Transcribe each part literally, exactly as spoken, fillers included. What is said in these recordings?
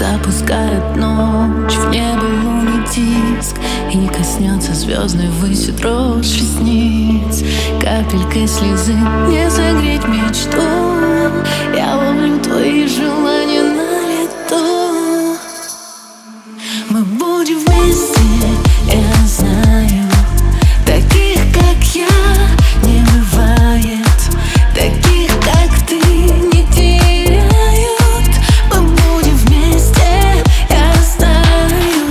Запускает ночь в небо лунный диск, и коснется звездной выси дрожь ресниц. Капелькой слезы не согреть мечту, я ловлю твои желания на лету. Мы будем вместе, я знаю. Таких, как я, не бывает. Таких, как ты, не теряют. Мы будем вместе, я знаю.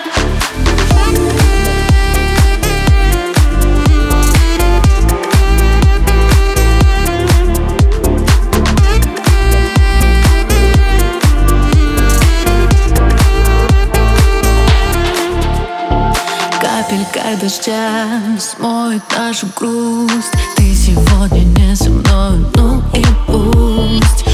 Капелька дождя смоет нашу грусть. Ты сегодня не со мной, ну и пусть.